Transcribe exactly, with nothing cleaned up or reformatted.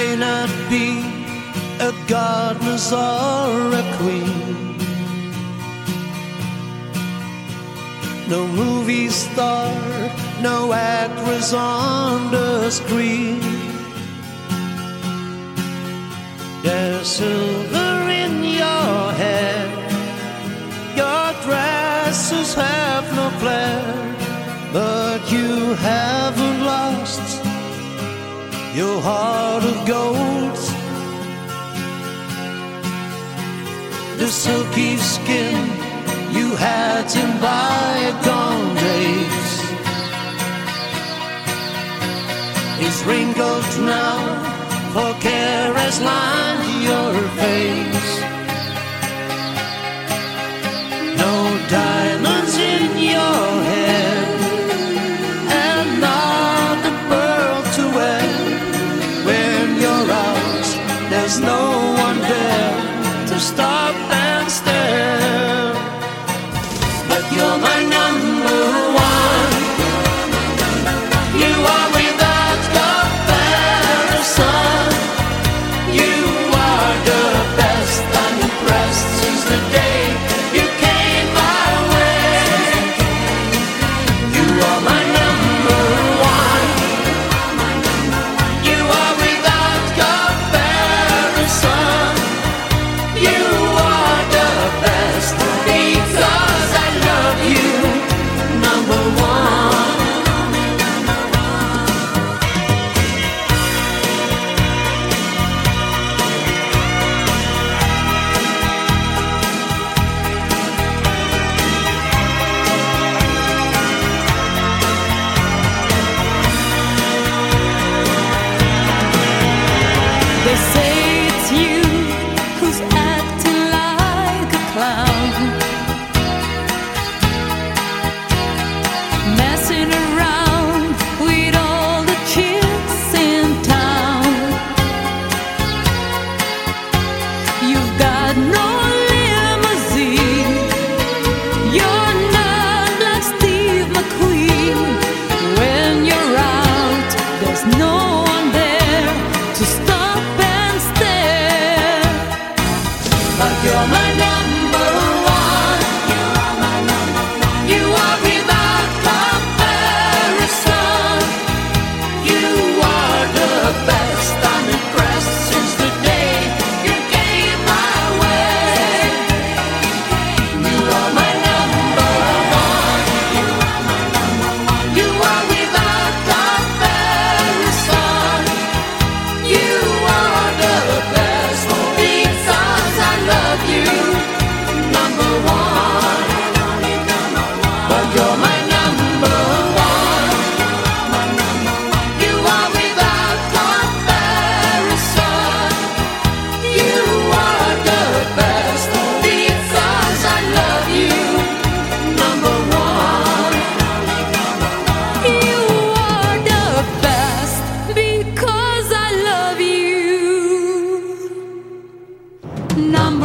may not be a goddess or a queen, no movie star, no actress on the screen. There's silver in your hair, your dresses have no flair, but you haven't lost your heart of gold. The silky skin you had in bygone days is wrinkled now, for care has lined your face. No diamonds in your hair, and not a pearl to wear. When you're out, there's no one there to stop and stare. But you're my number one. You are without comparison. You are the best. I'm impressed since the day you came my way. You are my number one. You are without comparison. You are the best because I love you, number one. They say it's you who's acting like a clown, messing around with all the chicks in town. You've got no limousine, you're not like Steve McQueen. When you're out, there's no one there to stop and stare. But you're my number one. You are without comparison. You are the best. I'm impressed since the day you came my way. You are my number one. You are without comparison. You are the best because I love you, number one. But you're my number one. You are without comparison. You are the best because I love you, number one. You are the best because I love you, number